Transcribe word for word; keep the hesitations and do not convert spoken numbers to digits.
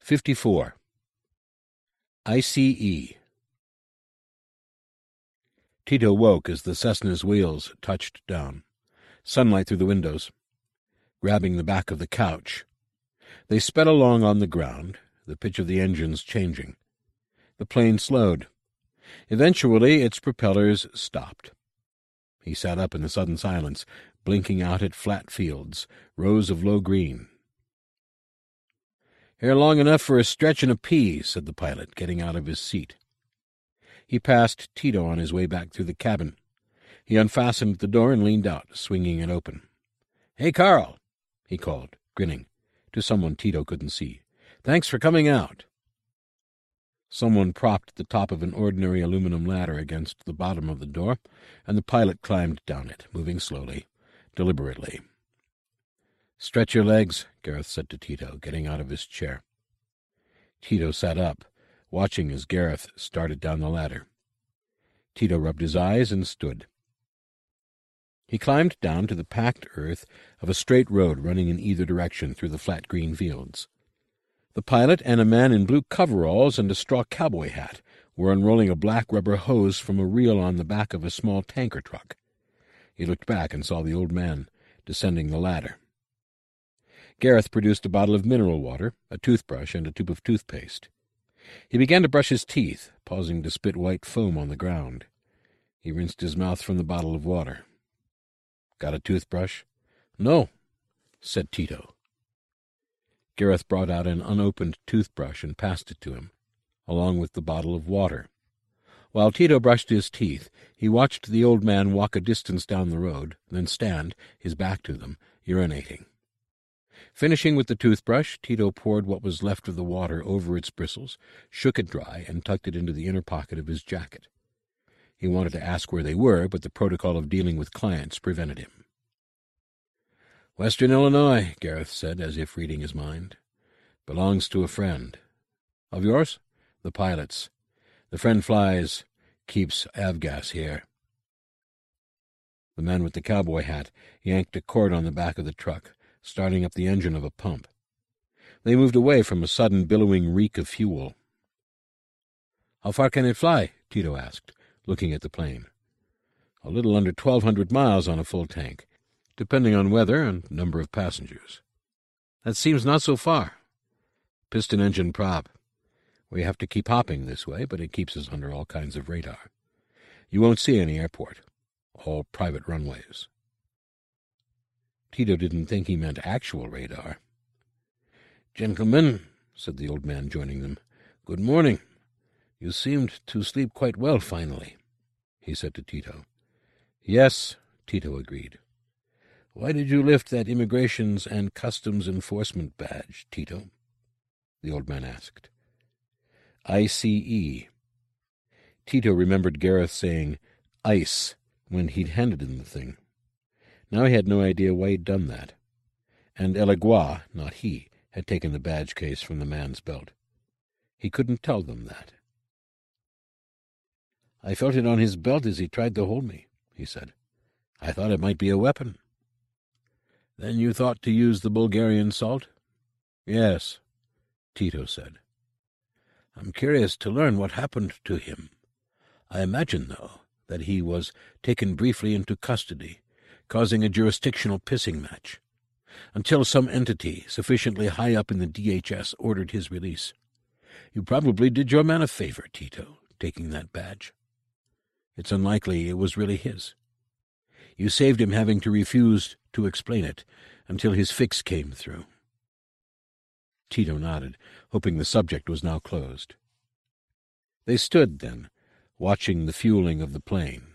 fifty-four. I C E. Tito woke as the Cessna's wheels touched down. Sunlight through the windows. Grabbing the back of the couch. They sped along on the ground, the pitch of the engines changing. The plane slowed. Eventually its propellers stopped. He sat up in the sudden silence, blinking out at flat fields, rows of low green. "Here long enough for a stretch and a pee," said the pilot, getting out of his seat. He passed Tito on his way back through the cabin. He unfastened the door and leaned out, swinging it open. "Hey, Carl," he called, grinning, to someone Tito couldn't see. "Thanks for coming out." Someone propped the top of an ordinary aluminum ladder against the bottom of the door, and the pilot climbed down it, moving slowly, deliberately. "Stretch your legs," Gareth said to Tito, getting out of his chair. Tito sat up, watching as Gareth started down the ladder. Tito rubbed his eyes and stood. He climbed down to the packed earth of a straight road running in either direction through the flat green fields. The pilot and a man in blue coveralls and a straw cowboy hat were unrolling a black rubber hose from a reel on the back of a small tanker truck. He looked back and saw the old man descending the ladder. Gareth produced a bottle of mineral water, a toothbrush, and a tube of toothpaste. He began to brush his teeth, pausing to spit white foam on the ground. He rinsed his mouth from the bottle of water. "Got a toothbrush?" "No," said Tito. Gareth brought out an unopened toothbrush and passed it to him, along with the bottle of water. While Tito brushed his teeth, he watched the old man walk a distance down the road, then stand, his back to them, urinating. Finishing with the toothbrush, Tito poured what was left of the water over its bristles, shook it dry, and tucked it into the inner pocket of his jacket. He wanted to ask where they were, but the protocol of dealing with clients prevented him. "Western Illinois," Gareth said, as if reading his mind. "Belongs to a friend." "Of yours?" "The pilot's. The friend flies, keeps avgas here." The man with the cowboy hat yanked a cord on the back of the truck, starting up the engine of a pump. They moved away from a sudden billowing reek of fuel. "How far can it fly?" Tito asked, looking at the plane. "A little under twelve hundred miles on a full tank, depending on weather and number of passengers." "That seems not so far." "Piston engine prop. We have to keep hopping this way, but it keeps us under all kinds of radar. You won't see any airport. All private runways." Tito didn't think he meant actual radar. "Gentlemen," said the old man, joining them, "good morning. You seemed to sleep quite well finally," he said to Tito. "Yes," Tito agreed. "Why did you lift that Immigrations and Customs Enforcement badge, Tito?" the old man asked. I C E. Tito remembered Gareth saying ice when he'd handed him the thing. Now he had no idea why he'd done that. And Elegua, not he, had taken the badge case from the man's belt. He couldn't tell them that. "I felt it on his belt as he tried to hold me," he said. "I thought it might be a weapon." "Then you thought to use the Bulgarian salt?" "Yes," Tito said. "I'm curious to learn what happened to him. I imagine, though, that he was taken briefly into custody, causing a jurisdictional pissing match, until some entity sufficiently high up in the D H S ordered his release. You probably did your man a favor, Tito, taking that badge. It's unlikely it was really his. You saved him having to refuse to explain it until his fix came through." Tito nodded, hoping the subject was now closed. They stood, then, watching the fueling of the plane.